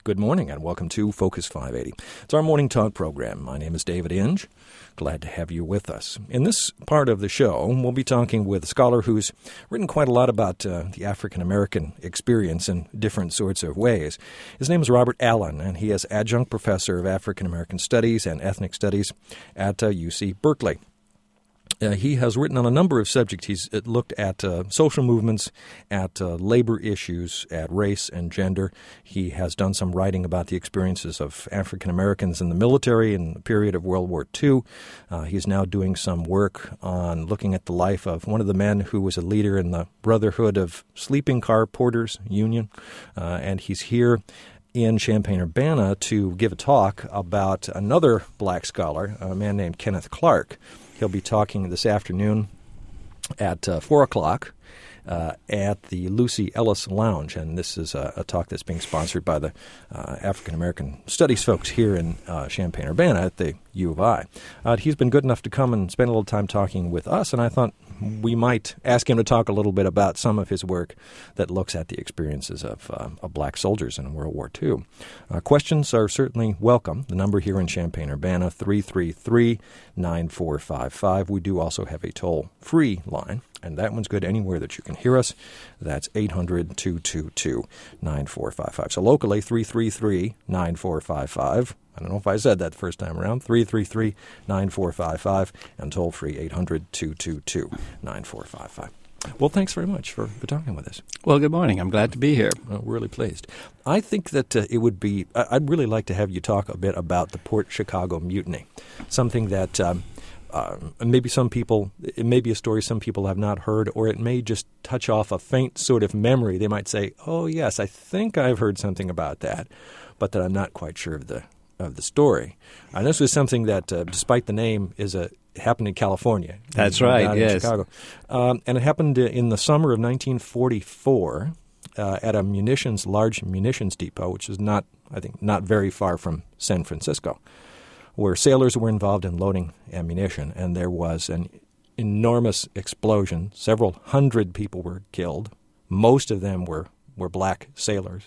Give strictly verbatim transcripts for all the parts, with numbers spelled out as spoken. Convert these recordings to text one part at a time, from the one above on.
Good morning and welcome to Focus five eighty. It's our morning talk program. My name is David Inge. Glad to have you with us. In this part of the show, we'll be talking with a scholar who's written quite a lot about uh, the African-American experience in different sorts of ways. His name is Robert Allen, and he is adjunct professor of African-American Studies and Ethnic Studies at uh, U C Berkeley. Uh, he has written on a number of subjects. He's looked at uh, social movements, at uh, labor issues, at race and gender. He has done some writing about the experiences of African Americans in the military in the period of World War Two. Uh, he's now doing some work on looking at the life of one of the men who was a leader in the Brotherhood of Sleeping Car Porters Union, uh, and he's here in Champaign-Urbana to give a talk about another black scholar, a man named Kenneth Clark. He'll be talking this afternoon at uh, four o'clock uh, at the Lucy Ellis Lounge, and this is a, a talk that's being sponsored by the uh, African American Studies folks here in uh, Champaign-Urbana at the U of I. Uh, he's been good enough to come and spend a little time talking with us, and I thought we might ask him to talk a little bit about some of his work that looks at the experiences of, uh, of black soldiers in World War Two. Uh, questions are certainly welcome. The number here in Champaign-Urbana, three three three, nine four five five. We do also have a toll-free line, and that one's good anywhere that you can hear us. That's eight hundred, two two two, nine four five five. So locally, three three three, nine four five five. I don't know if I said that the first time around, three three three, nine four five five, and toll-free eight hundred, two two two, nine four five five. Well, thanks very much for, for talking with us. Well, good morning. I'm glad to be here. Well, we're really pleased. I think that uh, it would be – I'd really like to have you talk a bit about the Port Chicago Mutiny, something that um, uh, maybe some people – it may be a story some people have not heard, or it may just touch off a faint sort of memory. They might say, oh, yes, I think I've heard something about that, but that I'm not quite sure of the – of the story. And this was something that, uh, despite the name, is a happened in California. That's right, down yes. in Chicago. Um, and it happened in the summer of nineteen forty-four uh, at a munitions, large munitions depot, which is not, I think, not very far from San Francisco, where sailors were involved in loading ammunition. And there was an enormous explosion. Several hundred people were killed. Most of them were, were black sailors.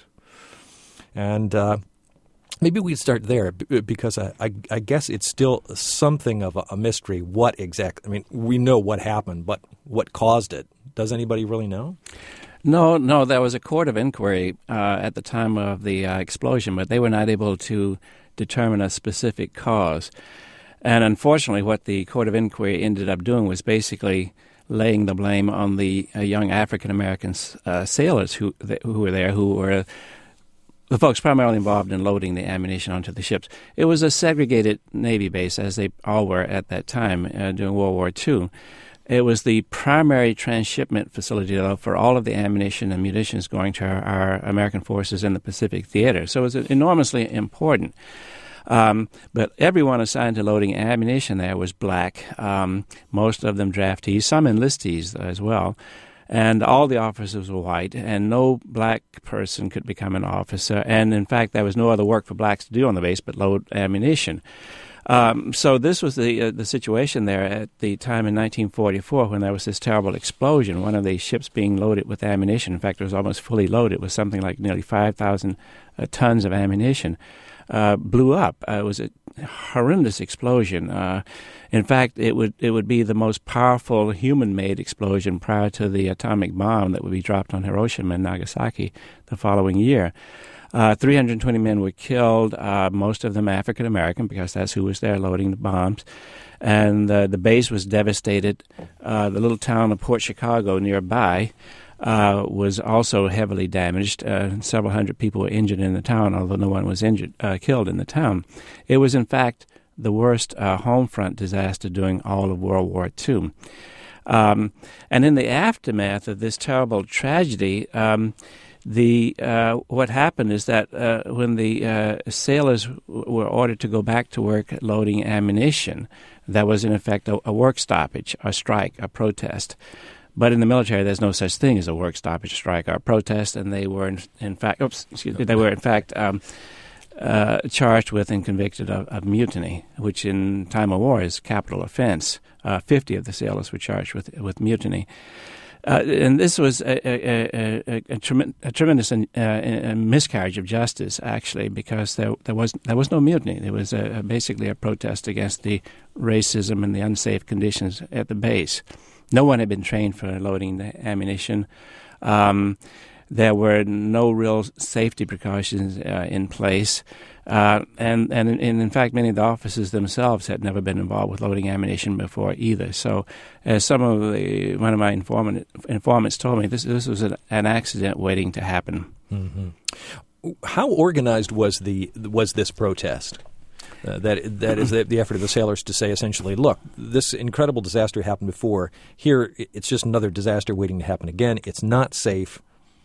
And uh, maybe we'd start there because I, I, I guess it's still something of a, a mystery what exactly – I mean, we know what happened, but what caused it? Does anybody really know? No, no. There was a court of inquiry uh, at the time of the uh, explosion, but they were not able to determine a specific cause. And unfortunately, what the court of inquiry ended up doing was basically laying the blame on the uh, young African-American uh, sailors who, who were there, who were – the folks primarily involved in loading the ammunition onto the ships. It was a segregated Navy base, as they all were at that time uh, during World War Two. It was the primary transshipment facility, though, for all of the ammunition and munitions going to our, our American forces in the Pacific Theater. So it was enormously important. Um, but everyone assigned to loading ammunition there was black, um, most of them draftees, some enlistees as well. And all the officers were white, and no black person could become an officer. And, in fact, there was no other work for blacks to do on the base but load ammunition. Um, so this was the uh, the situation there at the time in nineteen forty-four when there was this terrible explosion. One of the ships being loaded with ammunition, in fact, it was almost fully loaded with something like nearly five thousand uh, tons of ammunition, uh, blew up. Uh, it was a horrendous explosion. Uh, in fact, it would it would be the most powerful human-made explosion prior to the atomic bomb that would be dropped on Hiroshima and Nagasaki the following year. Uh, three hundred twenty men were killed, uh, most of them African-American, because that's who was there loading the bombs. And uh, the base was devastated. Uh, the little town of Port Chicago nearby uh, was also heavily damaged. Uh, several hundred people were injured in the town, although no one was injured, uh, killed in the town. It was, in fact, the worst uh, home front disaster during all of World War Two. Um, and in the aftermath of this terrible tragedy, um, the uh, what happened is that uh, when the uh, sailors w- were ordered to go back to work loading ammunition, that was in effect a, a work stoppage, a strike, a protest. But in the military, there's no such thing as a work stoppage, strike, or protest, and they were in, in fact, oops, excuse me, they were in fact um, uh, charged with and convicted of, of mutiny, which in time of war is capital offense. Uh, Fifty of the sailors were charged with with mutiny. Uh, and this was a, a, a, a, trem- a tremendous uh, a miscarriage of justice, actually, because there there was there was no mutiny. There was a, a basically a protest against the racism and the unsafe conditions at the base. No one had been trained for loading the ammunition. Um, there were no real safety precautions uh, in place. Uh, and, and, and in fact, many of the officers themselves had never been involved with loading ammunition before either. So, as some of the one of my informant, informants told me, this this was an, an accident waiting to happen. Mm-hmm. How organized was the was this protest? Uh, that that is the, the effort of the sailors to say essentially, look, this incredible disaster happened before. Here, it's just another disaster waiting to happen again. It's not safe.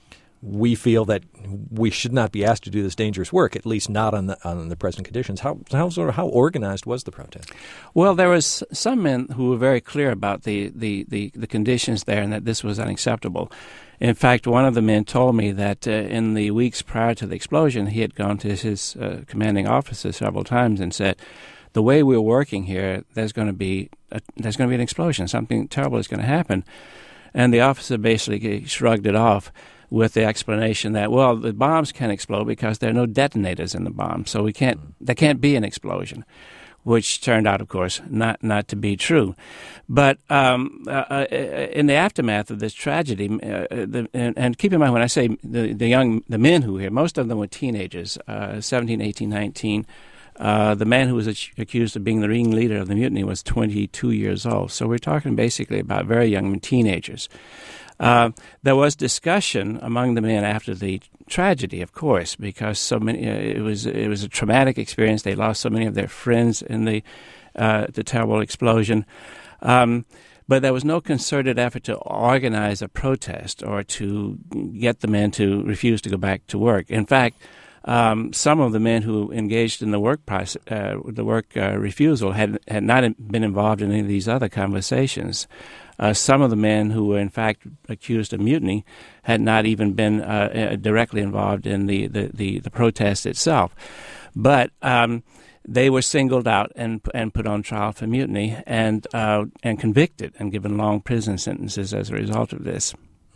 We feel that we should not be asked to do this dangerous work, at least not on the on the present conditions. How how sort of how organized was the protest? Well, there was some men who were very clear about the, the, the, the conditions there and that this was unacceptable. In fact, one of the men told me that uh, in the weeks prior to the explosion, he had gone to his uh, commanding officer several times and said, "The way we're working here, there's going to be a, there's going to be an explosion. Something terrible is going to happen." And the officer basically shrugged it off with the explanation that, well, the bombs can't explode because there are no detonators in the bomb, so we can't. There can't be an explosion, which turned out, of course, not not to be true. But um, uh, in the aftermath of this tragedy, uh, the, and, and keep in mind when I say the, the young the men who were here, most of them were teenagers, uh, seventeen, eighteen, nineteen. Uh, the man who was accused of being the ringleader of the mutiny was twenty-two years old. So we're talking basically about very young teenagers. Uh, there was discussion among the men after the tragedy, of course, because so many uh, it was it was a traumatic experience. They lost so many of their friends in the uh, the terrible explosion. Um, but there was no concerted effort to organize a protest or to get the men to refuse to go back to work. In fact, Um, some of the men who engaged in the work process, uh, the work uh, refusal had had not been involved in any of these other conversations. Uh, some of the men who were in fact accused of mutiny had not even been uh, directly involved in the, the, the, the protest itself. But um, they were singled out and and put on trial for mutiny and uh, and convicted and given long prison sentences as a result of this.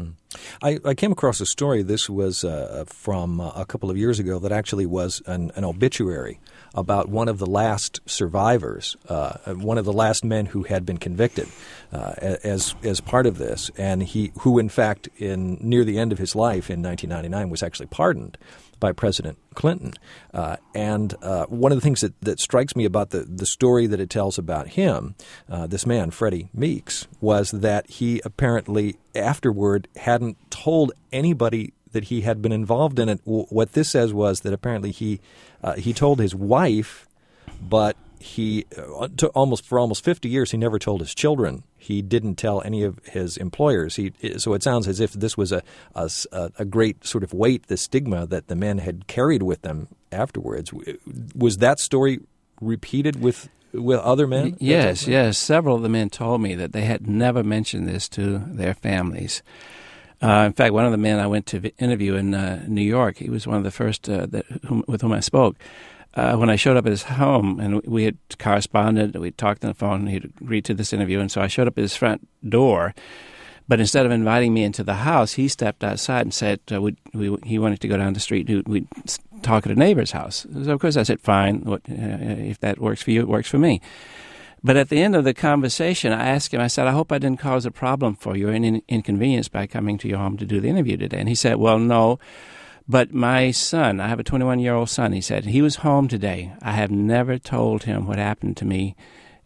I, I came across a story, this was uh, from uh, a couple of years ago, that actually was an, an obituary about one of the last survivors, uh, one of the last men who had been convicted uh, as as part of this, and he who in fact in near the end of his life in nineteen ninety-nine was actually pardoned by President Clinton. Uh, and uh, one of the things that, that strikes me about the, the story that it tells about him, uh, this man, Freddie Meeks, was that he apparently afterward hadn't told anybody that he had been involved in it. W- what this says was that apparently he uh, he told his wife, but he uh, to almost for almost fifty years he never told his children. He didn't tell any of his employers. He so it sounds as if this was a a, a great sort of weight, the stigma that the men had carried with them afterwards. Was that story repeated with with other men? Yes, yes. Several of the men told me that they had never mentioned this to their families. Uh, in fact, one of the men I went to interview in uh, New York, he was one of the first uh, that, whom, with whom I spoke. Uh, when I showed up at his home, and we had corresponded, we talked on the phone, and he'd agreed to this interview, and so I showed up at his front door. But instead of inviting me into the house, he stepped outside and said uh, we, we, he wanted to go down the street and we'd talk at a neighbor's house. So, of course, I said, fine, what, uh, if that works for you, it works for me. But at the end of the conversation, I asked him, I said, I hope I didn't cause a problem for you or an in- inconvenience by coming to your home to do the interview today. And he said, well, no. But my son, I have a twenty-one-year-old son, he said, he was home today. I have never told him what happened to me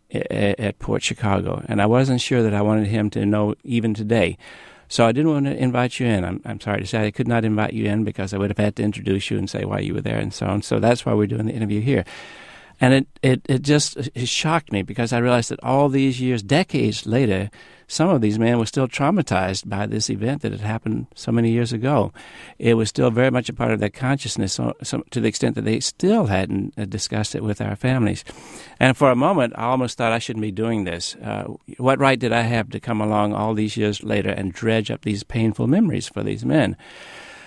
at Port Chicago, and I wasn't sure that I wanted him to know even today. So I didn't want to invite you in. I'm, I'm sorry to say I could not invite you in because I would have had to introduce you and say why you were there and so on. So that's why we're doing the interview here. And it, it, it just it shocked me because I realized that all these years, decades later, some of these men were still traumatized by this event that had happened so many years ago. It was still very much a part of their consciousness, so, so, to the extent that they still hadn't uh, discussed it with our families. And for a moment, I almost thought I shouldn't be doing this. Uh, what right did I have to come along all these years later and dredge up these painful memories for these men?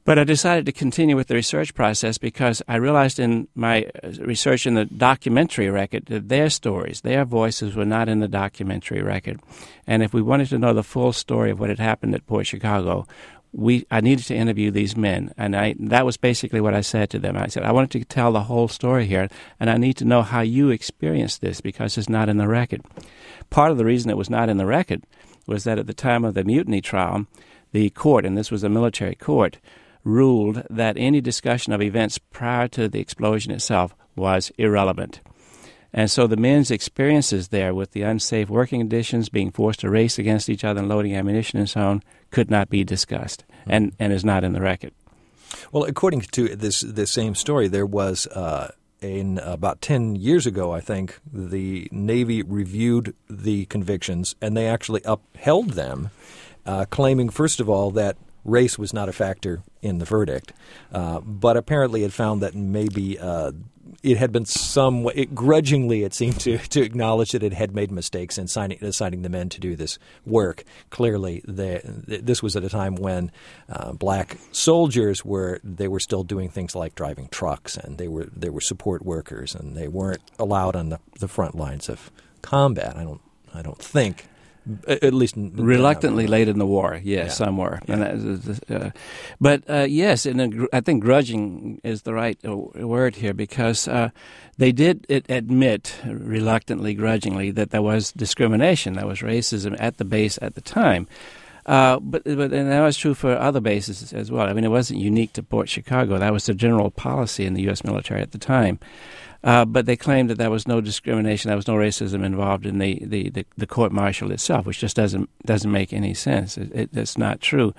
But I decided to continue with the research process because I realized in my research in the documentary record that their stories, their voices were not in the documentary record. And if we wanted to know the full story of what had happened at Port Chicago, we I needed to interview these men. And I that was basically what I said to them. I said, I wanted to tell the whole story here, and I need to know how you experienced this because it's not in the record. Part of the reason it was not in the record was that at the time of the mutiny trial, the court, and this was a military court, ruled that any discussion of events prior to the explosion itself was irrelevant. And so the men's experiences there with the unsafe working conditions, being forced to race against each other and loading ammunition and so on, could not be discussed and, and is not in the record. Well, according to this this same story, there was uh, in about ten years ago, I think, the Navy reviewed the convictions and they actually upheld them, uh, claiming, first of all, that race was not a factor in the verdict, uh, but apparently it found that maybe uh, it had been some it, grudgingly it seemed to, to acknowledge that it had made mistakes in signing, assigning the men to do this work. Clearly, they, this was at a time when uh, black soldiers were they were still doing things like driving trucks, and they were they were support workers, and they weren't allowed on the, the front lines of combat. I don't I don't think. At least in, reluctantly late in the war, yes, yeah. some were. Yeah. And that, uh, but uh, yes, and I think grudging is the right word here because uh, they did admit reluctantly, grudgingly, that there was discrimination, there was racism at the base at the time. Uh, but but and that was true for other bases as well. I mean, it wasn't unique to Port Chicago. That was the general policy in the U S military at the time. Uh, but they claimed that there was no discrimination, there was no racism involved in the, the, the, the court-martial itself, which just doesn't doesn't make any sense. It, it, it's not true.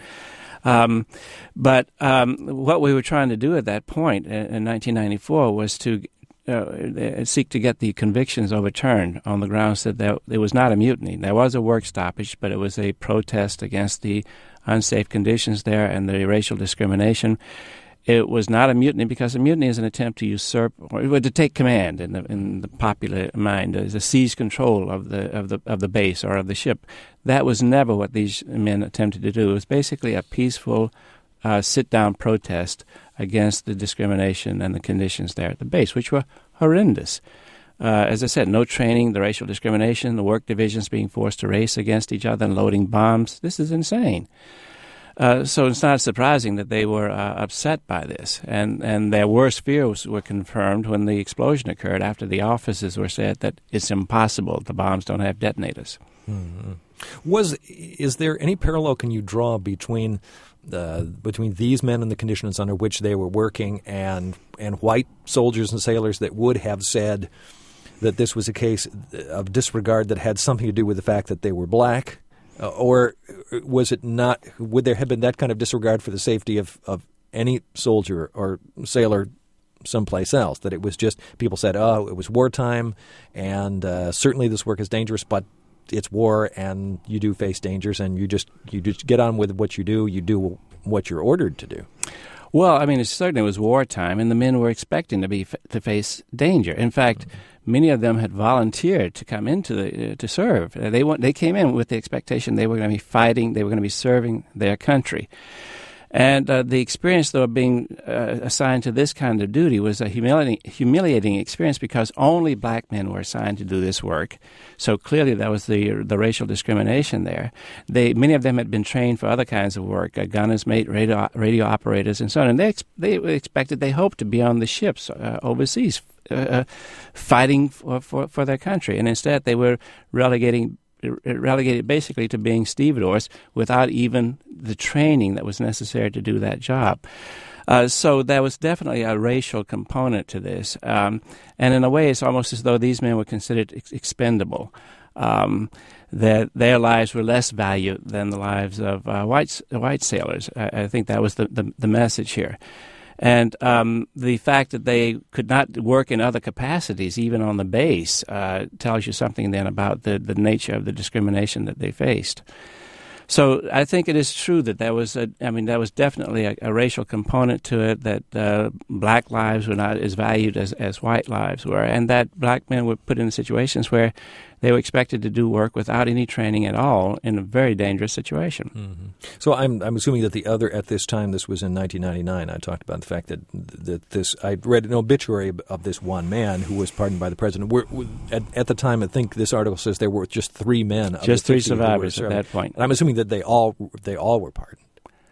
Um, but um, what we were trying to do at that point in, in nineteen ninety-four was to uh, seek to get the convictions overturned on the grounds that there, it was not a mutiny. There was a work stoppage, but it was a protest against the unsafe conditions there and the racial discrimination. It was not a mutiny because a mutiny is an attempt to usurp or to take command in the in the popular mind, is to seize control of the of the of the base or of the ship. That was never what these men attempted to do. It was basically a peaceful uh, sit-down protest against the discrimination and the conditions there at the base, which were horrendous. Uh, as I said, no training, the racial discrimination, the work divisions being forced to race against each other and loading bombs. This is insane. Uh, so it's not surprising that they were uh, upset by this. And, and their worst fears were confirmed when the explosion occurred after the officers were said that it's impossible, the bombs don't have detonators. Mm-hmm. Was Is there any parallel can you draw between uh, between these men and the conditions under which they were working and and white soldiers and sailors that would have said that this was a case of disregard that had something to do with the fact that they were black? Uh, or was it not? Would there have been that kind of disregard for the safety of, of any soldier or sailor someplace else? That it was just people said, "Oh, it was wartime, and uh, certainly this work is dangerous, but it's war, and you do face dangers, and you just you just get on with what you do. You do what you're ordered to do." Well, I mean, it certainly was wartime, and the men were expecting to be to face danger. In fact, mm-hmm. many of them had volunteered to come into the uh, to serve. Uh, they want, they came in with the expectation they were going to be fighting, they were going to be serving their country. And uh, the experience, though, of being uh, assigned to this kind of duty was a humiliating, humiliating experience because only black men were assigned to do this work. So clearly there was the the racial discrimination there. They many of them had been trained for other kinds of work, uh, gunners, mate, radio, radio operators, and so on. And they ex- they expected, they hoped to be on the ships uh, overseas, uh, fighting for, for for their country. And instead they were relegating. relegated basically to being stevedores without even the training that was necessary to do that job. Uh, so there was definitely a racial component to this. Um, and in a way, it's almost as though these men were considered ex- expendable, um, that their lives were less valued than the lives of uh, white, white sailors. I, I think that was the, the, the message here. And um, the fact that they could not work in other capacities, even on the base, uh, tells you something then about the, the nature of the discrimination that they faced. So I think it is true that there was a, I mean, there was definitely a, a racial component to it, that uh, black lives were not as valued as, as white lives were, and that black men were put in situations where they were expected to do work without any training at all in a very dangerous situation. Mm-hmm. So I'm I'm assuming that the other, at this time, this was in nineteen ninety-nine, I talked about the fact that that this, I read an obituary of this one man who was pardoned by the president. We're, at, at the time, I think this article says there were just three men. Of just the three survivors at that point. And I'm assuming that they all they all were pardoned.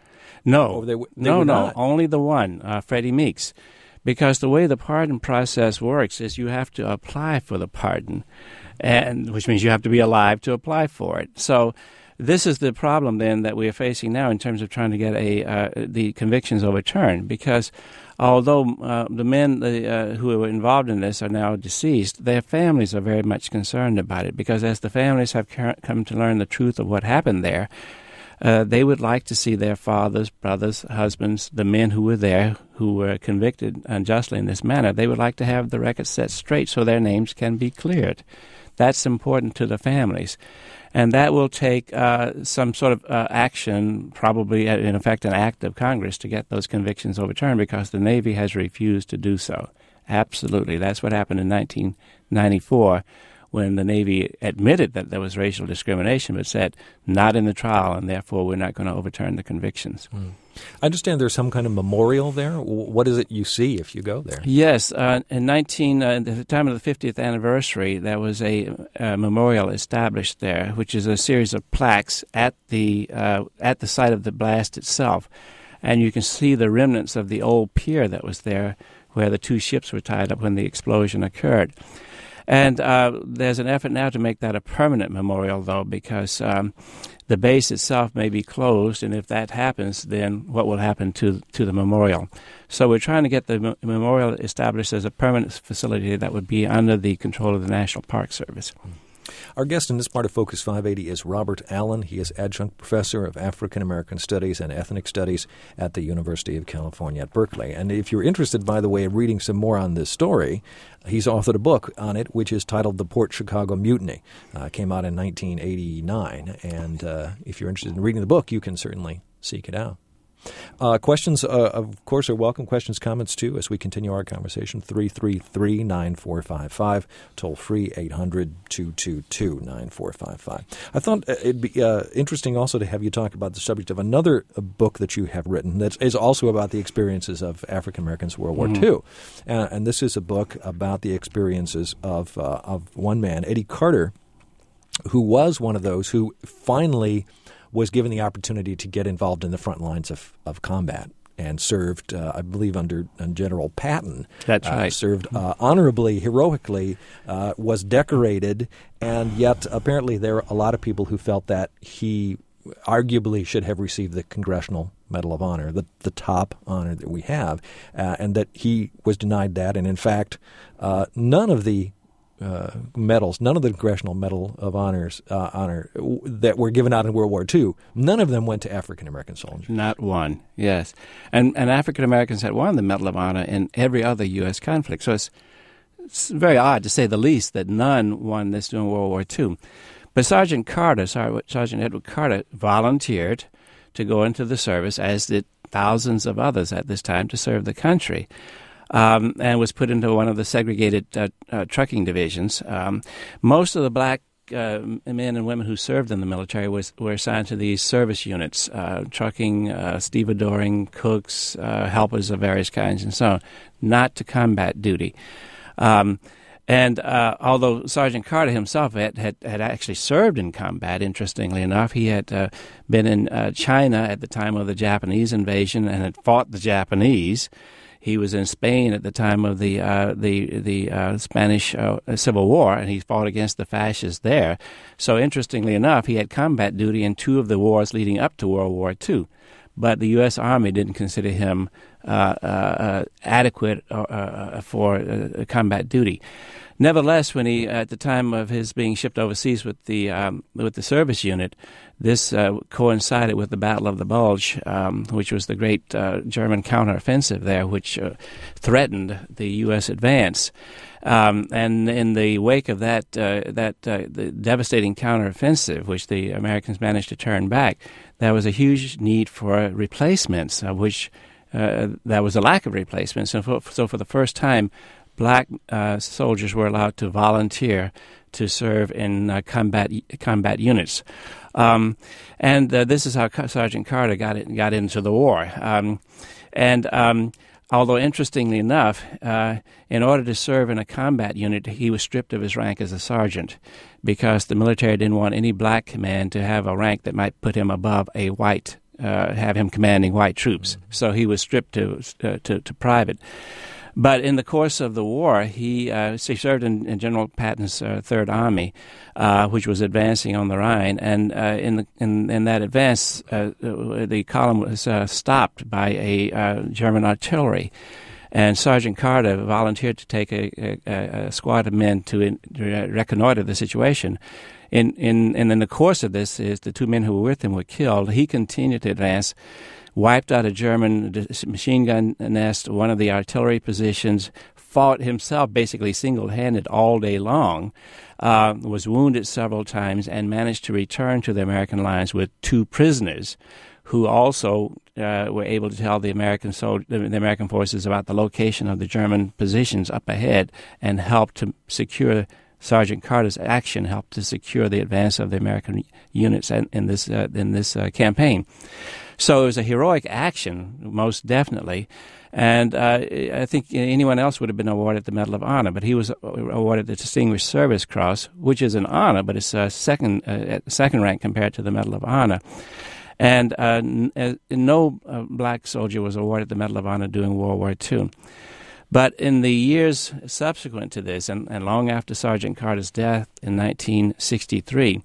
No, or they, they no, were no, not. only the one, uh, Freddie Meeks. Because the way the pardon process works is you have to apply for the pardon, and which means you have to be alive to apply for it. So this is the problem then that we are facing now in terms of trying to get a uh, the convictions overturned. Because although uh, the men the, uh, who were involved in this are now deceased, their families are very much concerned about it. Because as the families have come to learn the truth of what happened there, Uh, they would like to see their fathers, brothers, husbands, the men who were there, who were convicted unjustly in this manner. They would like to have the record set straight so their names can be cleared. That's important to the families. And that will take uh, some sort of uh, action, probably in effect an act of Congress, to get those convictions overturned, because the Navy has refused to do so. Absolutely. That's what happened in nineteen ninety-four. When the Navy admitted that there was racial discrimination, but said, not in the trial, and therefore we're not going to overturn the convictions. Mm. I understand there's some kind of memorial there. What is it you see if you go there? Yes. Uh, in nineteen, uh, at the time of the fiftieth anniversary, there was a, a memorial established there, which is a series of plaques at the uh, at the site of the blast itself. And you can see the remnants of the old pier that was there, where the two ships were tied up when the explosion occurred. And uh, there's an effort now to make that a permanent memorial, though, because um, the base itself may be closed, and if that happens, then what will happen to to the memorial? So we're trying to get the m- memorial established as a permanent facility that would be under the control of the National Park Service. Our guest in this part of Focus five eighty is Robert Allen. He is adjunct professor of African American Studies and Ethnic Studies at the University of California at Berkeley. And if you're interested, by the way, in reading some more on this story, he's authored a book on it, which is titled The Port Chicago Mutiny. Uh, it came out in nineteen eighty-nine. And uh, if you're interested in reading the book, you can certainly seek it out. Uh, questions, uh, of course, are welcome. Questions, comments, too, as we continue our conversation. three three three, nine four five five, toll free eight hundred, two two two, nine four five five. I thought it'd be uh, interesting also to have you talk about the subject of another uh, book that you have written that is also about the experiences of African Americans in World War Mm-hmm. Two. Uh, and this is a book about the experiences of uh, of one man, Eddie Carter, who was one of those who finally was given the opportunity to get involved in the front lines of, of combat and served, uh, I believe, under, under General Patton. That's uh, right. Served uh, honorably, heroically, uh, was decorated, and yet apparently there are a lot of people who felt that he arguably should have received the Congressional Medal of Honor, the, the top honor that we have, uh, and that he was denied that. And in fact, uh, none of the Uh, medals, none of the Congressional Medal of Honors uh, honor w- that were given out in World War Two, none of them went to African American soldiers. Not one, yes. And and African Americans had won the Medal of Honor in every other U S conflict. So it's, it's very odd, to say the least, that none won this during World War Two. But Sergeant Carter, Sergeant Edward Carter, volunteered to go into the service, as did thousands of others at this time, to serve the country. Um, and was put into one of the segregated uh, uh, trucking divisions. Um, most of the black uh, men and women who served in the military was, were assigned to these service units, uh, trucking, uh, stevedoring, cooks, uh, helpers of various kinds, and so on, not to combat duty. Um, and uh, although Sergeant Carter himself had, had, had actually served in combat, interestingly enough, he had uh, been in uh, China at the time of the Japanese invasion and had fought the Japanese. He was in Spain at the time of the uh, the the uh, Spanish uh, Civil War, and he fought against the fascists there. So interestingly enough, he had combat duty in two of the wars leading up to World War Two. But the U S. Army didn't consider him uh, uh, adequate uh, uh, for uh, combat duty. Nevertheless, when he, at the time of his being shipped overseas with the um, with the service unit, this uh, coincided with the Battle of the Bulge, um, which was the great uh, German counteroffensive there, which uh, threatened the U S advance. Um, and in the wake of that, uh, that uh, the devastating counteroffensive, which the Americans managed to turn back, there was a huge need for replacements, of which uh, there was a lack of replacements. And for, so, for the first time, black uh, soldiers were allowed to volunteer to serve in uh, combat combat units, um, and uh, this is how Sergeant Carter got it, got into the war. Um, and um, although interestingly enough, uh, in order to serve in a combat unit, he was stripped of his rank as a sergeant, because the military didn't want any black man to have a rank that might put him above a white, uh, have him commanding white troops. So he was stripped to uh, to, to private. But in the course of the war, he, uh, he served in, in General Patton's uh, Third Army, uh, which was advancing on the Rhine. And uh, in, the, in in that advance, uh, the column was uh, stopped by a uh, German artillery. And Sergeant Carter volunteered to take a, a, a squad of men to, in, to reconnoiter the situation. In, in, and in the course of this, is the two men who were with him were killed. He continued to advance, wiped out a German machine gun nest, one of the artillery positions, fought himself basically single-handed all day long, uh, was wounded several times, and managed to return to the American lines with two prisoners who also uh, were able to tell the American sol- the American forces about the location of the German positions up ahead, and helped to secure Sergeant Carter's action, helped to secure the advance of the American units in, in this uh, in this uh, campaign. So it was a heroic action, most definitely, and uh, I think anyone else would have been awarded the Medal of Honor, but he was awarded the Distinguished Service Cross, which is an honor, but it's a second uh, second rank compared to the Medal of Honor. And uh, n- no uh, black soldier was awarded the Medal of Honor during World War Two. But in the years subsequent to this, and, and long after Sergeant Carter's death in nineteen sixty-three,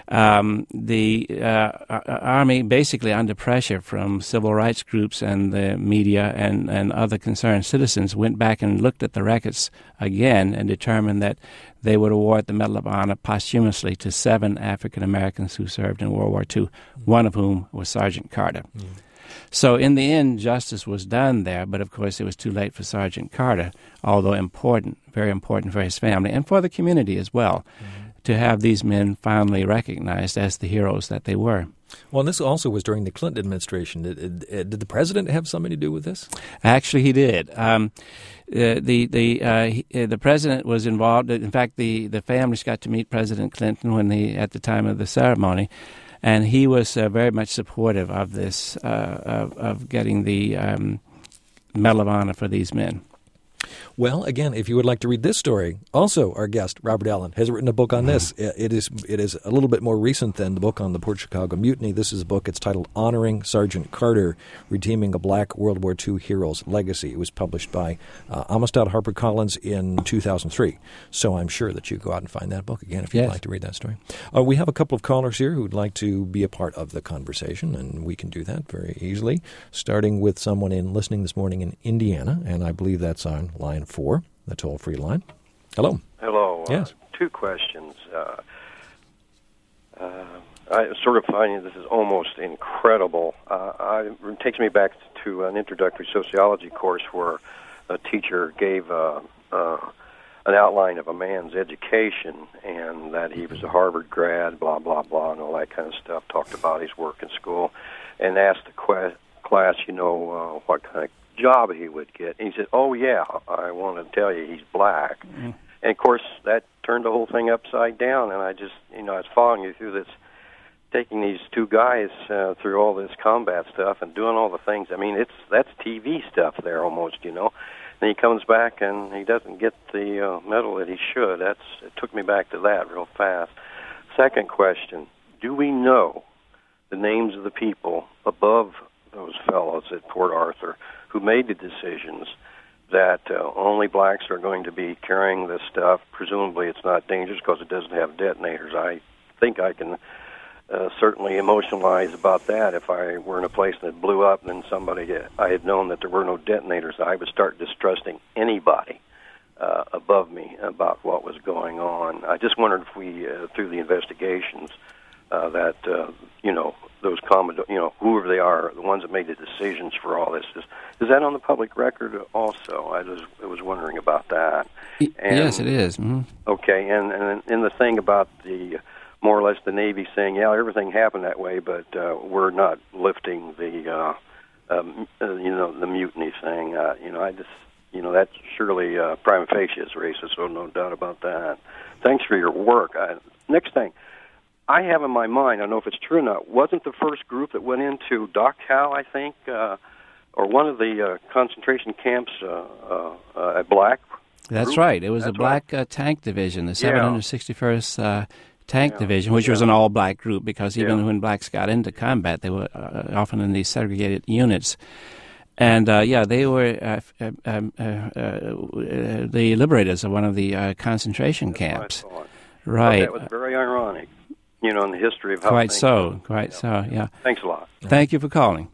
Um, the uh, Army, basically under pressure from civil rights groups and the media and, and other concerned citizens, went back and looked at the records again and determined that they would award the Medal of Honor posthumously to seven African Americans who served in World War Two, mm-hmm. one of whom was Sergeant Carter. Mm-hmm. So in the end, justice was done there, but of course it was too late for Sergeant Carter, although important, very important for his family and for the community as well. Mm-hmm. To have these men finally recognized as the heroes that they were. Well, and this also was during the Clinton administration. Did, did, did the president have something to do with this? Actually, he did. Um, uh, the the uh, he, uh, the president was involved. In fact, the, the families got to meet President Clinton when he at the time of the ceremony, and he was uh, very much supportive of this uh, of, of getting the um, Medal of Honor for these men. Well, again, if you would like to read this story, also our guest, Robert Allen, has written a book on this. It is it is a little bit more recent than the book on the Port Chicago Mutiny. This is a book. It's titled Honoring Sergeant Carter, Redeeming a Black World War Two Hero's Legacy. It was published by uh, Amistad HarperCollins in two thousand three. So I'm sure that you go out and find that book again if you'd yes. like to read that story. Uh, we have a couple of callers here who would like to be a part of the conversation, and we can do that very easily, starting with someone in listening this morning in Indiana, and I believe that's on line four. The toll-free line. Hello. Hello. Yes. Uh, two questions. Uh, uh, I sort of find this is almost incredible. Uh, I, it takes me back to an introductory sociology course where a teacher gave uh, uh, an outline of a man's education, and that he was a Harvard grad, blah, blah, blah, and all that kind of stuff, talked about his work in school, and asked the que- class, you know, uh, what kind of job he would get. And he said, oh, yeah, I want to tell you he's black. Mm-hmm. And, of course, that turned the whole thing upside down, and I just, you know, I was following you through this, taking these two guys uh, through all this combat stuff and doing all the things. I mean, it's that's T V stuff there almost, you know. Then he comes back and he doesn't get the uh, medal that he should. That's it took me back to that real fast. Second question, do we know the names of the people above those fellows at Port Arthur who made the decisions that uh, only blacks are going to be carrying this stuff? Presumably it's not dangerous because it doesn't have detonators. I think I can uh, certainly emotionalized about that. If I were in a place and it blew up and then somebody, uh, I had known that there were no detonators, I would start distrusting anybody uh, above me about what was going on. I just wondered if we, uh, through the investigations, uh, that, uh, you know, those common, you know, whoever they are, the ones that made the decisions for all this, is, is that on the public record also? I was, I was wondering about that. And, yes, it is. Mm-hmm. Okay, and, and and the thing about the, more or less the Navy saying, yeah, everything happened that way, but uh, we're not lifting the, uh, um, uh, you know, the mutiny thing. Uh, you know, I just, you know, that's surely uh, prima facie is racist, so no doubt about that. Thanks for your work. I, next thing. I have in my mind, I don't know if it's true or not, wasn't the first group that went into Dachau, I think, uh, or one of the uh, concentration camps uh, uh, uh, a black That's group? right. It was That's a black right. uh, tank division, the Yeah. seven hundred sixty-first uh, Tank Yeah. Division, which Yeah. was an all-black group, because even Yeah. when blacks got into combat, they were uh, often in these segregated units. And, uh, yeah, they were uh, uh, um, uh, uh, the liberators of one of the uh, concentration That's what I camps. thought. Right. That was very ironic, you know, in the history of how Quite things so, go. quite Yeah. so, yeah. Thanks a lot. Thank you for calling.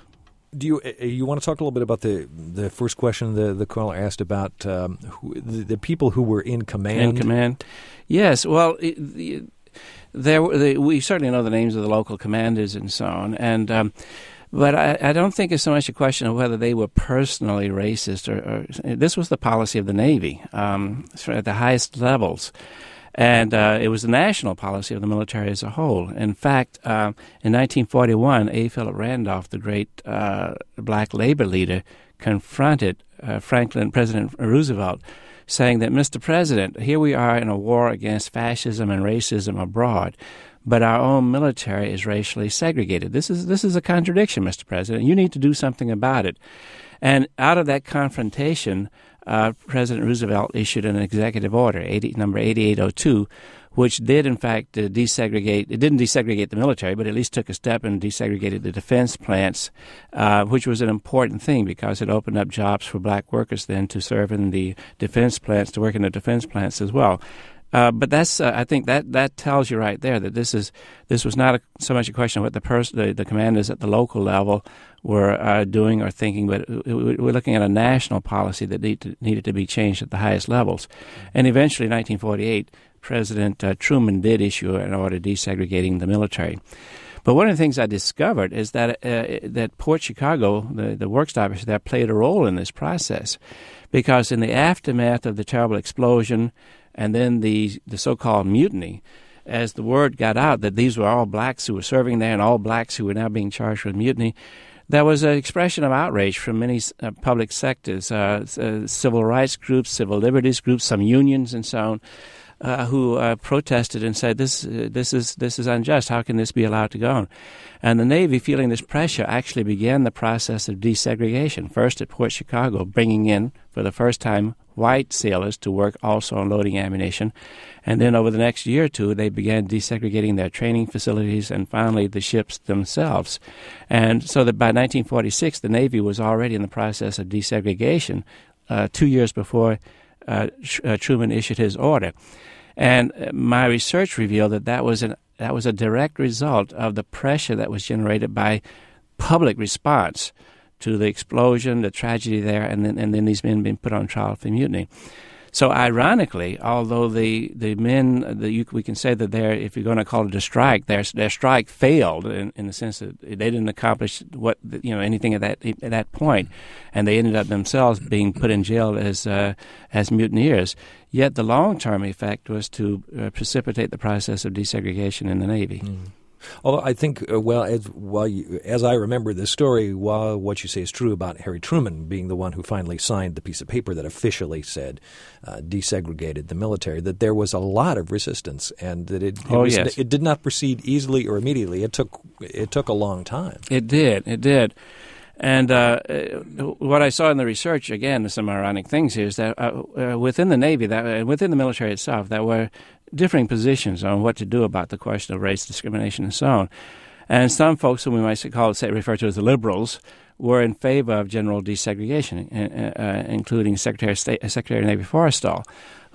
Do you uh, you want to talk a little bit about the the first question the the caller asked about um, who, the, the people who were in command? In command. Yes, well, it, the, there were- the, we certainly know the names of the local commanders and so on, and um, but I, I don't think it's so much a question of whether they were personally racist or, or this was the policy of the Navy um, at the highest levels. And uh, it was the national policy of the military as a whole. In fact, uh, in nineteen forty-one, A. Philip Randolph, the great uh, black labor leader, confronted uh, Franklin, President Roosevelt, saying that, Mister President, here we are in a war against fascism and racism abroad, but our own military is racially segregated. This is this is a contradiction, Mister President. You need to do something about it. And out of that confrontation, uh, President Roosevelt issued an executive order, eighty, number eighty-eight oh two, which did, in fact, uh, desegregate. It didn't desegregate the military, but at least took a step and desegregated the defense plants, uh, which was an important thing because it opened up jobs for black workers then to serve in the defense plants, to work in the defense plants as well. Uh, but that's, uh, I think that, that tells you right there that this is this was not a, so much a question of what the, pers- the the commanders at the local level were uh, doing or thinking, but we're looking at a national policy that need to, needed to be changed at the highest levels. And eventually, in nineteen forty-eight, President uh, Truman did issue an order desegregating the military. But one of the things I discovered is that uh, that Port Chicago, the, the work stoppage there, played a role in this process, because in the aftermath of the terrible explosion and then the the so-called mutiny, as the word got out that these were all blacks who were serving there and all blacks who were now being charged with mutiny, there was an expression of outrage from many uh, public sectors, uh, uh, civil rights groups, civil liberties groups, some unions and so on, uh, who uh, protested and said, this uh, this is this is unjust. How can this be allowed to go on? And the Navy, feeling this pressure, actually began the process of desegregation, first at Port Chicago, bringing in, for the first time, white sailors to work also on loading ammunition. And then over the next year or two, they began desegregating their training facilities and finally the ships themselves. And so that by nineteen forty-six, the Navy was already in the process of desegregation, uh, two years before uh, Tr- uh, Truman issued his order. And my research revealed that that was, an, that was a direct result of the pressure that was generated by public response to the explosion, the tragedy there, and then and then these men being put on trial for mutiny. So ironically, although the the men, the, you, we can say that they're, if you're going to call it a strike, their their strike failed in, in the sense that they didn't accomplish what you know anything at that at that point, and they ended up themselves being put in jail as uh, as mutineers. Yet the long term effect was to uh, precipitate the process of desegregation in the Navy. Mm. Although I think, uh, well, as, while you, as I remember the story, while what you say is true about Harry Truman being the one who finally signed the piece of paper that officially said uh, desegregated the military, that there was a lot of resistance, and that it it, oh, was, yes. it did not proceed easily or immediately. It took it took a long time. It did. It did. And uh, what I saw in the research, again, some ironic things here, is that uh, uh, within the Navy, that uh, within the military itself, there were differing positions on what to do about the question of race discrimination and so on. And some folks, whom we might call, say, refer to as the liberals, were in favor of general desegregation, uh, uh, including Secretary of State, uh, Secretary of Navy Forrestal,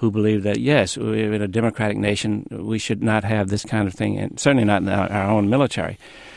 who believed that, yes, we're in a democratic nation, we should not have this kind of thing, and certainly not in our, our own military.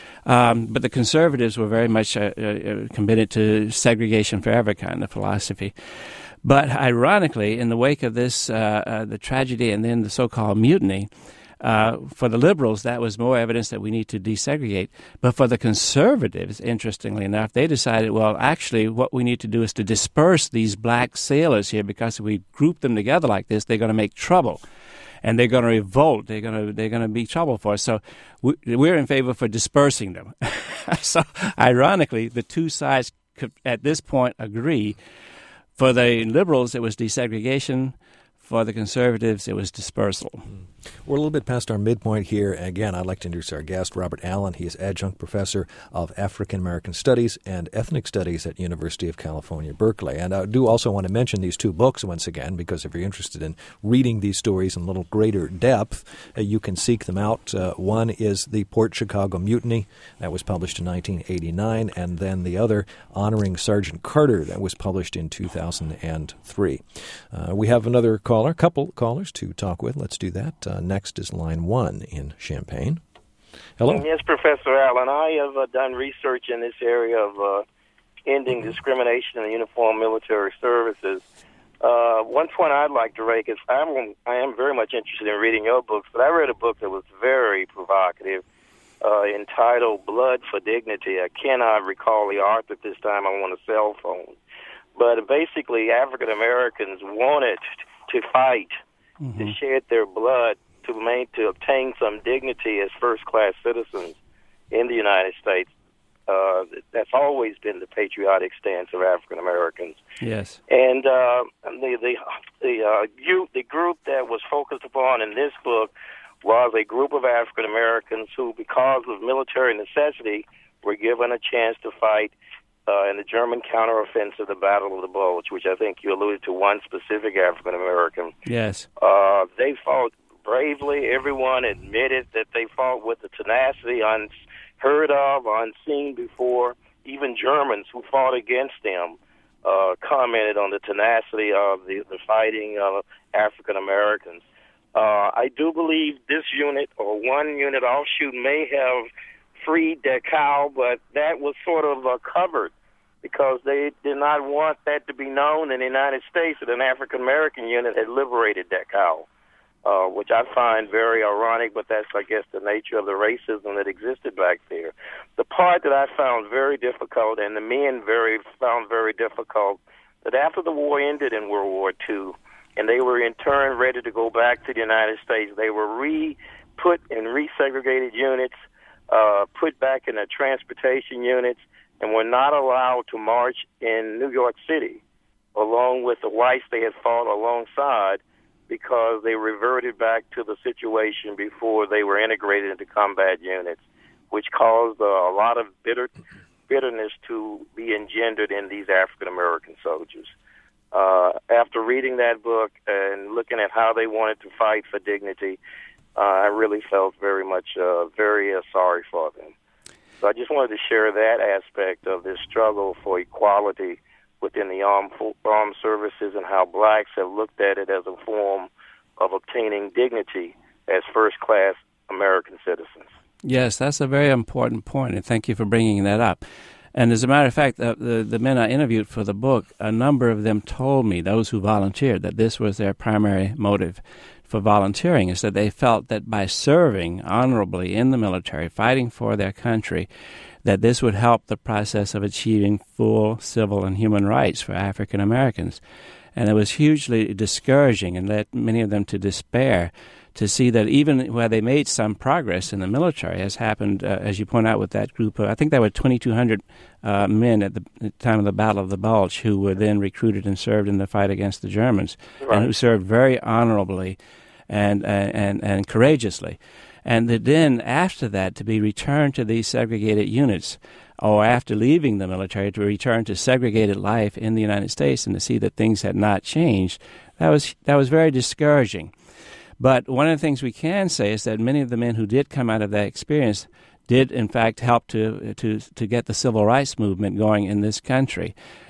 Um, but the conservatives were very much uh, uh, committed to segregation forever kind of philosophy. But ironically, in the wake of this, uh, uh, the tragedy and then the so-called mutiny, uh, for the liberals, that was more evidence that we need to desegregate. But for the conservatives, interestingly enough, they decided, well, actually, what we need to do is to disperse these black sailors here, because if we group them together like this, they're going to make trouble. And they're going to revolt. They're going to they're going to be trouble for us. So we, we're in favor for dispersing them. So ironically, the two sides could, at this point, agree. For the liberals, it was desegregation. For the conservatives, it was dispersal. We're a little bit past our midpoint here. Again, I'd like to introduce our guest, Robert Allen. He is adjunct professor of African American Studies and Ethnic Studies at University of California, Berkeley. And I do also want to mention these two books once again, because if you're interested in reading these stories in a little greater depth, uh, you can seek them out. Uh, one is The Port Chicago Mutiny, that was published in nineteen eighty-nine, and then the other, Honoring Sergeant Carter, that was published in two thousand three. Uh, we have another caller, couple callers to talk with. Let's do that. Uh, next is line one in Champaign. Hello. Yes, Professor Allen. I have uh, done research in this area of uh, ending discrimination in the uniformed military services. Uh, one point I'd like to make is I'm, I am very much interested in reading your books, but I read a book that was very provocative uh, entitled Blood for Dignity. I cannot recall the author at this time. I'm on a cell phone. But basically, African Americans wanted to fight, mm-hmm. to shed their blood, to main, to obtain some dignity as first-class citizens in the United States. Uh, that's always been the patriotic stance of African Americans. Yes. And uh, the the the, uh, you, the group that was focused upon in this book was a group of African Americans who, because of military necessity, were given a chance to fight Uh, in the German counteroffensive, the Battle of the Bulge, which I think you alluded to one specific African American. Yes. Uh, they fought bravely. Everyone admitted that they fought with a tenacity unheard of, unseen before. Even Germans who fought against them uh, commented on the tenacity of the, the fighting of African Americans. Uh, I do believe this unit or one unit offshoot may have freed Dachau, but that was sort of uh, covered because they did not want that to be known in the United States that an African-American unit had liberated Dachau, uh, which I find very ironic, but that's, I guess, the nature of the racism that existed back there. The part that I found very difficult, and the men very found very difficult, that after the war ended in World War Two, and they were in turn ready to go back to the United States, they were re-put in resegregated units, Uh, put back in the transportation units, and were not allowed to march in New York City along with the whites they had fought alongside, because they reverted back to the situation before they were integrated into combat units, which caused uh, a lot of bitter bitterness to be engendered in these African American soldiers. Uh, after reading that book and looking at how they wanted to fight for dignity, Uh, I really felt very much uh, very uh, sorry for them. So I just wanted to share that aspect of this struggle for equality within the armed, armed services, and how blacks have looked at it as a form of obtaining dignity as first-class American citizens. Yes, that's a very important point, and thank you for bringing that up. And as a matter of fact, the, the, the men I interviewed for the book, a number of them told me, those who volunteered, that this was their primary motive for volunteering, is that they felt that by serving honorably in the military, fighting for their country, that this would help the process of achieving full civil and human rights for African Americans. And it was hugely discouraging and led many of them to despair to see that even where they made some progress in the military, as happened, uh, as you point out, with that group of, I think there were twenty-two hundred uh, men at the, at the time of the Battle of the Bulge who were then recruited and served in the fight against the Germans, right, and who served very honorably and, and, and courageously. And that then, after that, to be returned to these segregated units, or after leaving the military, to return to segregated life in the United States and to see that things had not changed, that was that was very discouraging. But one of the things we can say is that many of the men who did come out of that experience did, in fact, help to to to get the civil rights movement going in this country.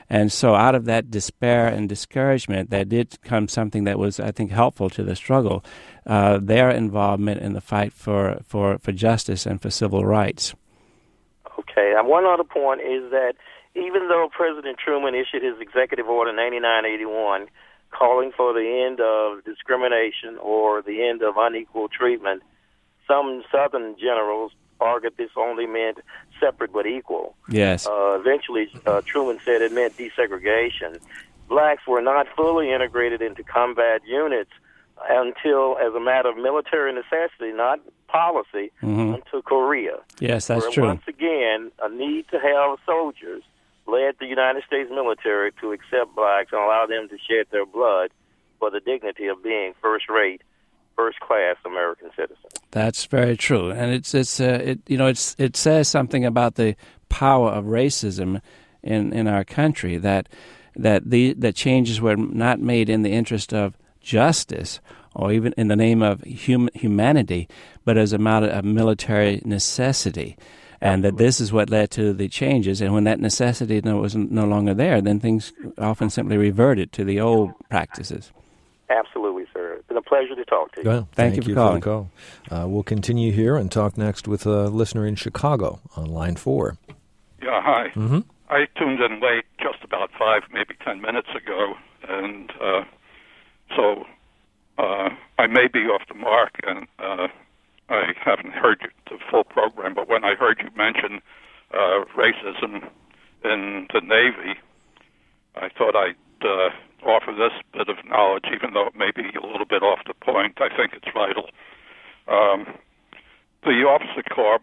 And so out of that despair and discouragement, there did come something that was, I think, helpful to the struggle, uh, their involvement in the fight for, for, for justice and for civil rights. Okay, and one other point is that even though President Truman issued his Executive Order ninety-nine eighty-one calling for the end of discrimination or the end of unequal treatment, some Southern generals argued this only meant separate but equal. Yes. Uh, eventually, uh, Truman said it meant desegregation. Blacks were not fully integrated into combat units until, as a matter of military necessity, not policy, mm-hmm. until Korea. Yes, that's where true. Once again, a need to have soldiers led the United States military to accept blacks and allow them to shed their blood for the dignity of being first-rate, first-class American citizens. That's very true, and it's it's uh, it you know it's it says something about the power of racism in, in our country, that that the that changes were not made in the interest of justice or even in the name of hum, humanity, but as a matter of military necessity. And that this is what led to the changes. And when that necessity no, was no longer there, then things often simply reverted to the old practices. Absolutely, sir. It's been a pleasure to talk to you. Well, thank, thank you for you calling. For the call. Uh, we'll continue here and talk next with a listener in Chicago on line four. Yeah, hi. Mm-hmm. I tuned in late, just about five, maybe ten minutes ago, and uh, so uh, I may be off the mark, and uh, I haven't heard you, the full program, but when I heard you mention uh, racism in the Navy, I thought I'd uh, offer this bit of knowledge, even though it may be a little bit off the point. I think it's vital. Um, the Officer Corps,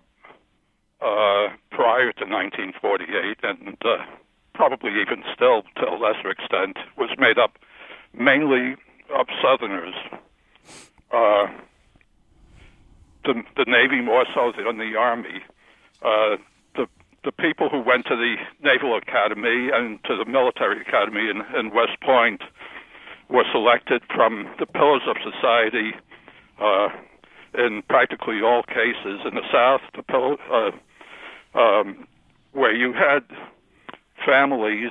uh, prior to nineteen forty-eight, and uh, probably even still to a lesser extent, was made up mainly of Southerners. Uh, The, the Navy more so than the Army. Uh, the the people who went to the Naval Academy and to the Military Academy in, in West Point were selected from the pillars of society uh, in practically all cases. In the South, the pillar, uh, um, where you had families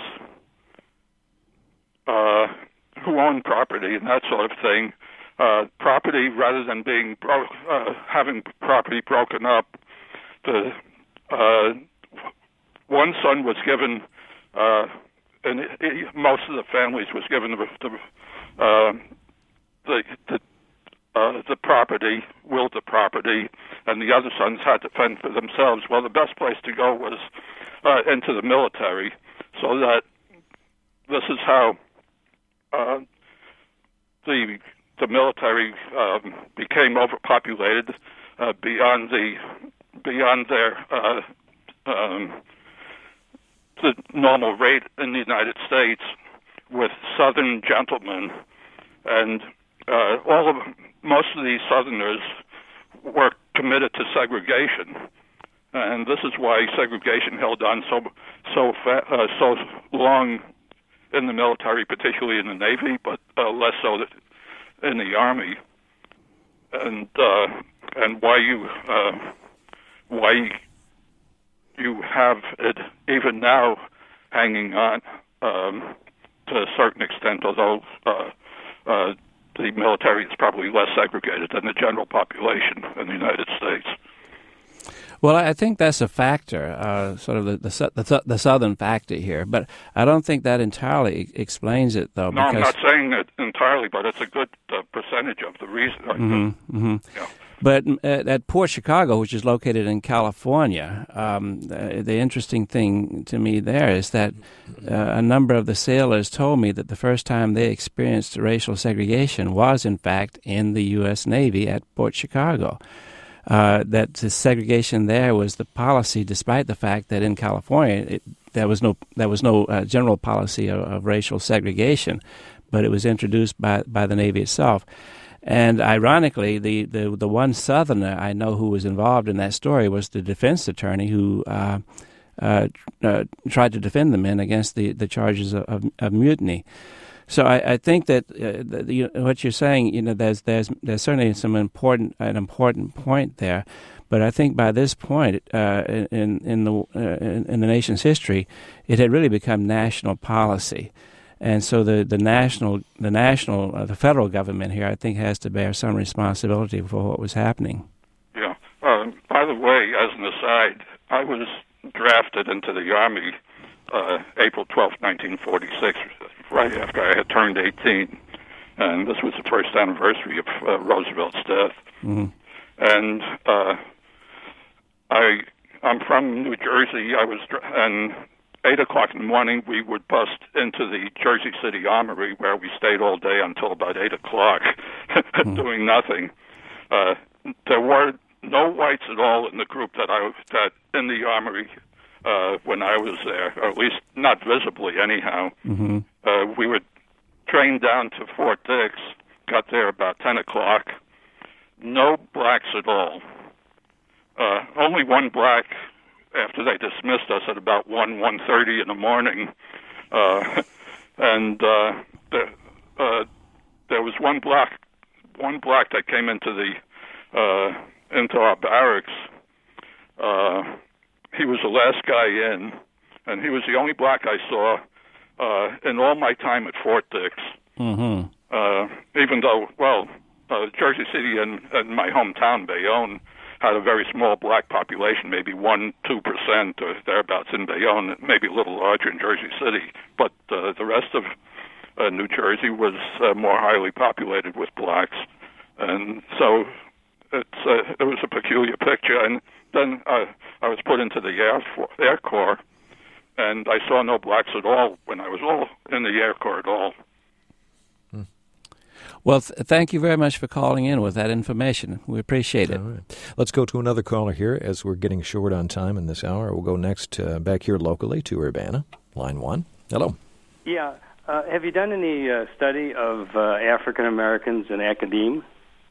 uh, who owned property and that sort of thing. Uh, property, rather than being bro- uh, having property broken up, the uh, one son was given, uh, and it, it, most of the families was given the the uh, the, the, uh, the property, willed the property, and the other sons had to fend for themselves. Well, the best place to go was uh, into the military, so that this is how uh, the the military um, became overpopulated uh, beyond the beyond their uh, um, the normal rate in the United States, with Southern gentlemen, and uh, all of most of these Southerners were committed to segregation, and this is why segregation held on so so fa- uh, so long in the military, particularly in the Navy, but uh, less so that in the Army, and uh, and why you uh, why you have it even now hanging on um, to a certain extent, although uh, uh, the military is probably less segregated than the general population in the United States. Well, I think that's a factor, uh, sort of the, the the the southern factor here, but I don't think that entirely explains it, though. No, because I'm not saying it entirely, but it's a good uh, percentage of the reason. Mm-hmm, mm-hmm. Yeah. But at, at Port Chicago, which is located in California, um, the, the interesting thing to me there is that uh, a number of the sailors told me that the first time they experienced racial segregation was, in fact, in the U S Navy at Port Chicago. Uh, that the segregation there was the policy, despite the fact that in California it, there was no there was no uh, general policy of, of racial segregation, but it was introduced by by the Navy itself. And ironically, the, the, the one Southerner I know who was involved in that story was the defense attorney who uh, uh, uh, tried to defend the men against the, the charges of, of, of mutiny. So I, I think that, uh, that you know, what you're saying, you know, there's there's there's certainly some important an important point there, But I think by this point uh, in in the uh, in, in the nation's history, it had really become national policy, and so the, the national the national uh, the federal government here, I think, has to bear some responsibility for what was happening. Yeah. Uh, by the way, as an aside, I was drafted into the Army uh, April twelfth, nineteen forty-six, right after I had turned eighteen, and this was the first anniversary of uh, Roosevelt's death. Mm-hmm. And uh, I, I'm from New Jersey. I was, and eight o'clock in the morning, we would bust into the Jersey City Armory, where we stayed all day until about eight o'clock, mm-hmm. doing nothing. Uh, there were no whites at all in the group that I that in the Armory uh, when I was there, or at least not visibly, anyhow. Mm-hmm. Uh, we were trained down to Fort Dix. Got there about ten o'clock. No blacks at all. Uh, only one black after they dismissed us at about one, one thirty in the morning. Uh, and uh, the, uh, there was one black, one black that came into the uh, into our barracks. Uh, he was the last guy in, and he was the only black I saw uh, in all my time at Fort Dix. Mm-hmm. Uh, even though, well, uh, Jersey City and, and my hometown, Bayonne, had a very small black population, maybe one, two percent or thereabouts in Bayonne, maybe a little larger in Jersey City. But uh, the rest of uh, New Jersey was uh, more highly populated with blacks, and so it's uh, it was a peculiar picture. And then uh, I was put into the Air, For- Air Corps, and I saw no blacks at all when I was all in the Air Corps at all. Well, th- thank you very much for calling in with that information. We appreciate it. All right. Let's go to another caller here as we're getting short on time in this hour. We'll go next uh, back here locally to Urbana, line one. Hello. Yeah. Uh, have you done any uh, study of uh, African Americans in academia?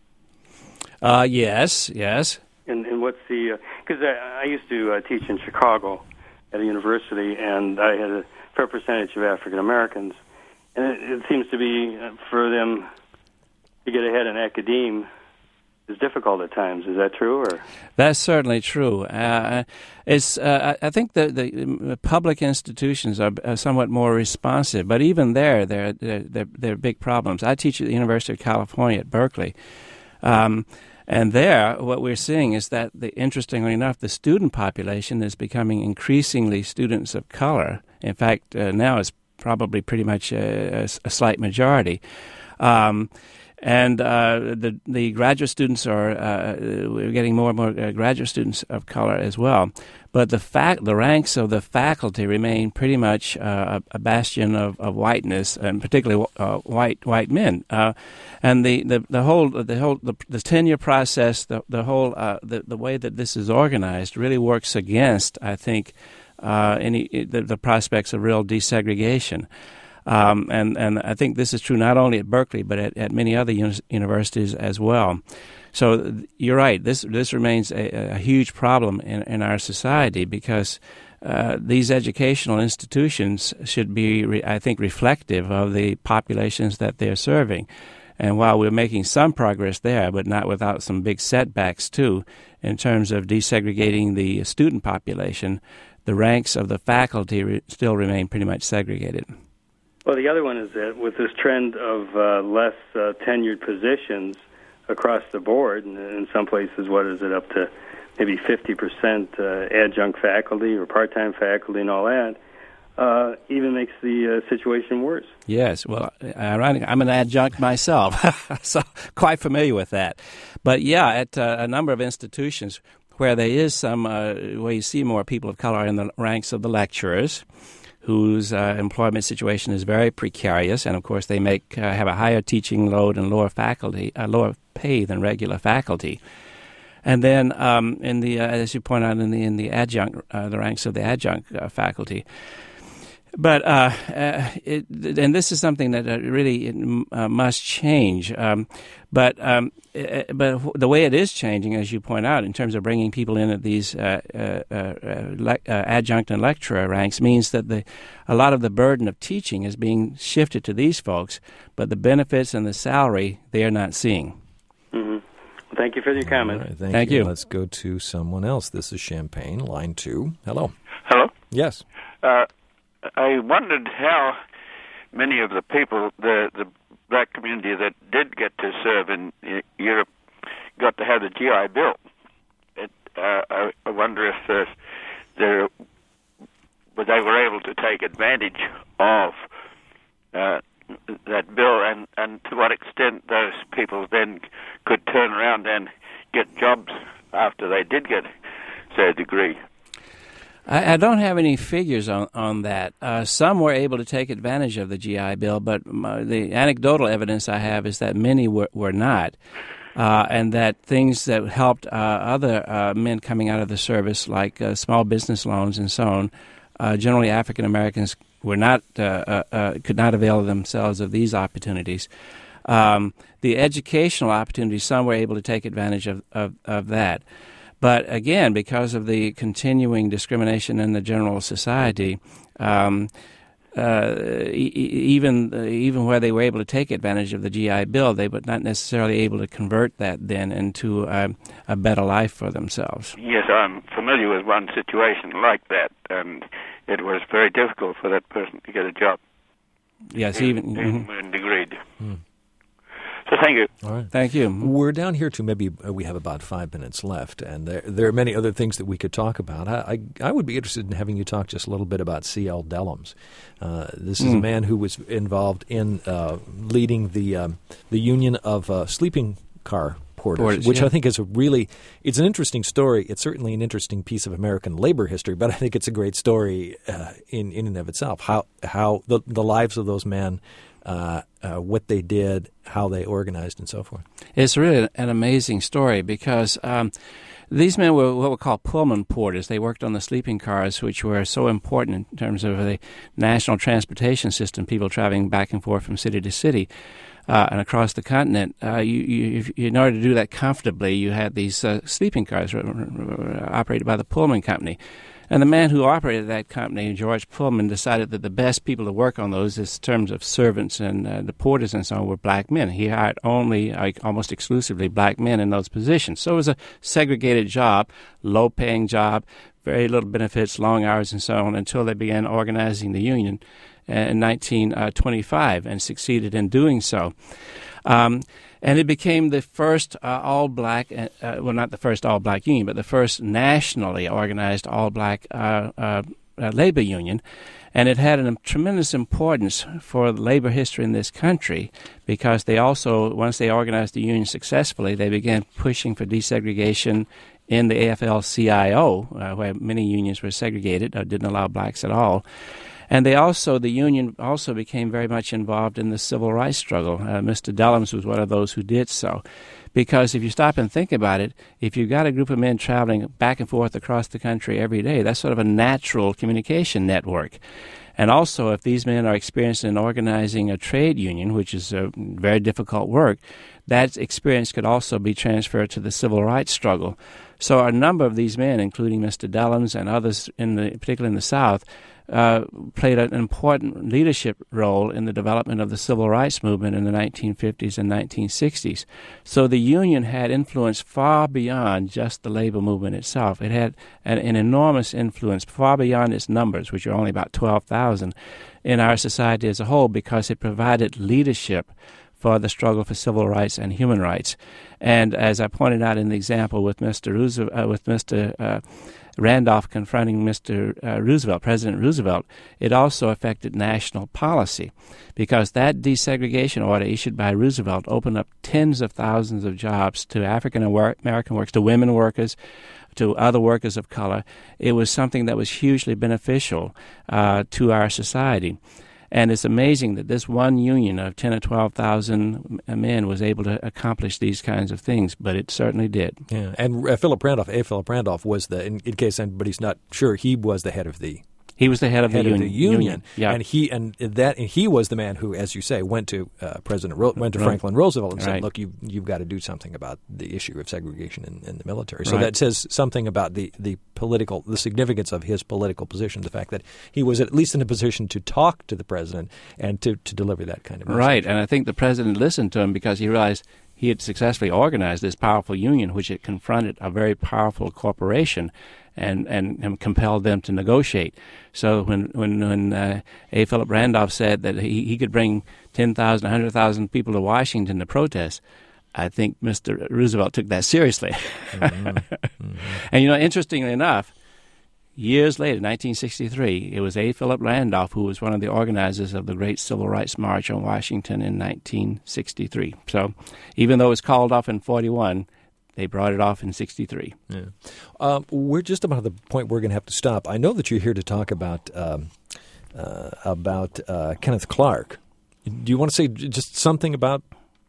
Uh, yes, yes. And, and what's the... Because uh, I, I used to uh, teach in Chicago at a university, and I had a fair percentage of African Americans. And it, it seems to be, uh, for them to get ahead in academia is difficult at times. Is that true? Or that's certainly true. Uh, it's uh, I think the, the public institutions are, are somewhat more responsive, but even there, there there there are big problems. I teach at the University of California at Berkeley, um, and there what we're seeing is that, the, interestingly enough, the student population is becoming increasingly students of color. In fact, uh, now it's probably pretty much a, a, a slight majority. Um, And uh, the the graduate students are uh, we're getting more and more uh, graduate students of color as well, but the fact the ranks of the faculty remain pretty much uh, a bastion of, of whiteness, and particularly uh, white white men. Uh, and the, the, the whole the whole the, the tenure process, the the whole uh, the the way that this is organized really works against, I think, uh, any the, the prospects of real desegregation. Um, and, and I think this is true not only at Berkeley, but at, at many other uni- universities as well. So you're right. This this remains a, a huge problem in, in our society, because uh, these educational institutions should be, re- I think, reflective of the populations that they're serving. And while we're making some progress there, but not without some big setbacks too, in terms of desegregating the student population, the ranks of the faculty re- still remain pretty much segregated. Well, the other one is that with this trend of uh, less uh, tenured positions across the board, and in some places, what is it, up to maybe fifty percent uh, adjunct faculty or part-time faculty and all that, uh, even makes the uh, situation worse. Yes, well, ironic, I'm an adjunct myself, so quite familiar with that. But yeah, at uh, a number of institutions where there is some, uh, where you see more people of color in the ranks of the lecturers, whose uh, employment situation is very precarious, and of course they make uh, have a higher teaching load and lower faculty, uh, lower pay than regular faculty. And then, um, in the uh, as you point out, in the in the adjunct, uh, the ranks of the adjunct uh, faculty. But uh, uh, it, and this is something that uh, really uh, must change. Um, but um, it, but the way it is changing, as you point out, in terms of bringing people in at these uh, uh, uh, le- uh, adjunct and lecturer ranks, means that the a lot of the burden of teaching is being shifted to these folks, but the benefits and the salary they are not seeing. Mm-hmm. thank you for your comments. Right, thank, thank you. you. Let's go to someone else. This is Champaign, line two. Hello. Hello. Yes. Uh, I wondered how many of the people, the the black community that did get to serve in uh, Europe, got to have the G I Bill. It, uh, I, I wonder if uh, they they were able to take advantage of uh, that bill, and, and to what extent those people then could turn around and get jobs after they did get, say, a degree. I, I don't have any figures on, on that. Uh, some were able to take advantage of the G I Bill, but my, the anecdotal evidence I have is that many were, were not, uh, and that things that helped uh, other uh, men coming out of the service, like uh, small business loans and so on, uh, generally African Americans were not uh, uh, uh, could not avail themselves of these opportunities. Um, the educational opportunities, some were able to take advantage of, of, of that. But again, because of the continuing discrimination in the general society, um, uh, e- even uh, even where they were able to take advantage of the G I Bill, they were not necessarily able to convert that then into uh, a better life for themselves. Yes, I'm familiar with one situation like that, and it was very difficult for that person to get a job. Yes, in, even in, mm-hmm. in degree. Hmm. So thank you. All right. Thank you. We're down here to maybe uh, we have about five minutes left, and there, there are many other things that we could talk about. I, I, I would be interested in having you talk just a little bit about C L Dellums. Uh, this is mm. a man who was involved in uh, leading the um, the union of uh, sleeping car porters, Porters, which yeah. I think is a really it's an interesting story. It's certainly an interesting piece of American labor history, but I think it's a great story uh, in in and of itself. How how the the lives of those men. Uh, uh, what they did, how they organized, and so forth. It's really an amazing story because um, these men were what we call Pullman porters. They worked on the sleeping cars, which were so important in terms of the national transportation system, people traveling back and forth from city to city uh, and across the continent. Uh, you, you, in order to do that comfortably, you had these uh, sleeping cars operated by the Pullman Company. And the man who operated that company, George Pullman, decided that the best people to work on those in terms of servants and uh, the porters and so on were black men. He hired only, like, almost exclusively black men in those positions. So it was a segregated job, low-paying job, very little benefits, long hours and so on, until they began organizing the union in nineteen twenty-five and succeeded in doing so. Um, and it became the first uh, all-black, uh, well, not the first all-black union, but the first nationally organized all-black uh, uh, uh, labor union. And it had a tremendous importance for labor history in this country because they also, once they organized the union successfully, they began pushing for desegregation in the A F L C I O, uh, where many unions were segregated or didn't allow blacks at all. And they also, the union also became very much involved in the civil rights struggle. Uh, Mister Dellums was one of those who did so. Because if you stop and think about it, if you've got a group of men traveling back and forth across the country every day, that's sort of a natural communication network. And also, if these men are experienced in organizing a trade union, which is a very difficult work, that experience could also be transferred to the civil rights struggle. So a number of these men, including Mister Dellums and others, in the, particularly in the South, Uh, played an important leadership role in the development of the civil rights movement in the nineteen fifties and nineteen sixties. So the union had influence far beyond just the labor movement itself. It had an, an enormous influence far beyond its numbers, which are only about twelve thousand, in our society as a whole because it provided leadership for the struggle for civil rights and human rights. And as I pointed out in the example with Mister Roosevelt, uh, with Mister Uh, Randolph confronting Mister Uh, Roosevelt, President Roosevelt, it also affected national policy because that desegregation order issued by Roosevelt opened up tens of thousands of jobs to African American workers, to women workers, to other workers of color. It was something that was hugely beneficial uh, to our society. And it's amazing that this one union of ten or twelve thousand men was able to accomplish these kinds of things, but it certainly did. Yeah, and uh, Philip Randolph, A. Philip Randolph was the, in, in case anybody's not sure, he was the head of the He was the head of head the of union. the union, union. Yeah. and he and that and he was the man who, as you say, went to uh, President Ro- went to Right. Franklin Roosevelt and said, Right. "Look, you you've got to do something about the issue of segregation in, in the military." So Right. that says something about the, the political the significance of his political position, the fact that he was at least in a position to talk to the president and to, to deliver that kind of message. Right, and I think the president listened to him because he realized he had successfully organized this powerful union, which had confronted a very powerful corporation and, and, and compelled them to negotiate. So when when, when uh, A. Philip Randolph said that he, he could bring ten thousand, one hundred thousand people to Washington to protest, I think Mister Roosevelt took that seriously. Mm-hmm. Mm-hmm. And, you know, interestingly enough, years later, nineteen sixty-three, it was A. Philip Randolph who was one of the organizers of the Great Civil Rights March on Washington in nineteen sixty-three. So even though it was called off in forty-one, they brought it off in sixty-three. Yeah. Uh, we're just about at the point we're going to have to stop. I know that you're here to talk about um, uh, about uh, Kenneth Clark. Do you want to say just something about?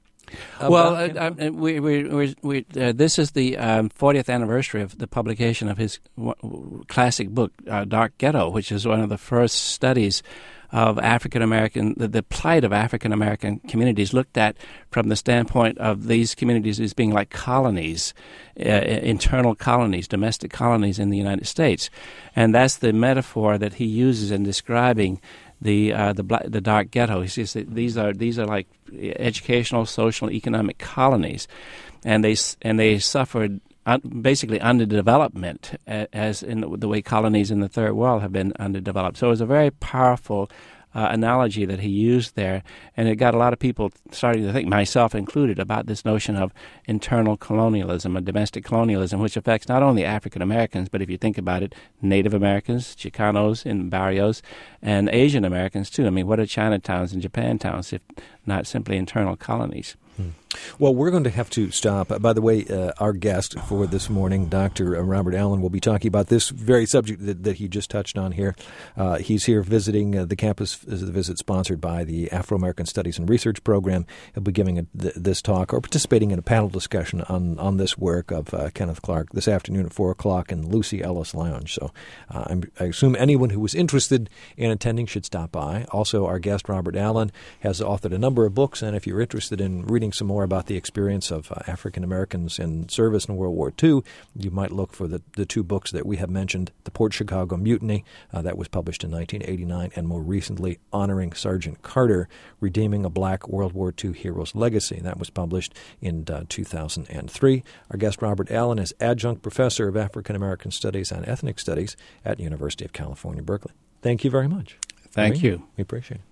about well, uh, uh, we, we, we, we, uh, this is the um, fortieth anniversary of the publication of his w- classic book, uh, Dark Ghetto, which is one of the first studies of African American, the, the plight of African American communities looked at from the standpoint of these communities as being like colonies, uh, internal colonies, domestic colonies in the United States. And that's the metaphor that he uses in describing the uh, the black, the dark ghetto. He says that these are these are like educational, social, economic colonies, and they and they suffered un, basically underdevelopment, as in the, the way colonies in the third world have been underdeveloped. So it was a very powerful uh, analogy that he used there, and it got a lot of people starting to think, myself included, about this notion of internal colonialism, or domestic colonialism, which affects not only African Americans, but if you think about it, Native Americans, Chicanos in barrios, and Asian Americans too. I mean, what are Chinatowns and Japantowns if not simply internal colonies? Hmm. Well, we're going to have to stop. By the way, uh, our guest for this morning, Doctor Robert Allen, will be talking about this very subject that, that he just touched on here. Uh, he's here visiting uh, the campus, as a visit sponsored by the Afro-American Studies and Research Program. He'll be giving a, th- this talk or participating in a panel discussion on, on this work of uh, Kenneth Clark this afternoon at four o'clock in Lucy Ellis Lounge. So uh, I'm, I assume anyone who was interested in attending should stop by. Also, our guest, Robert Allen, has authored a number of books, and if you're interested in reading some more about the experience of uh, African Americans in service in World War Two, you might look for the, the two books that we have mentioned, The Port Chicago Mutiny, uh, that was published in nineteen eighty-nine, and more recently, Honoring Sergeant Carter, Redeeming a Black World War Two Hero's Legacy. That was published in uh, two thousand three. Our guest, Robert Allen, is Adjunct Professor of African American Studies and Ethnic Studies at the University of California, Berkeley. Thank you very much. Thank you. We appreciate it.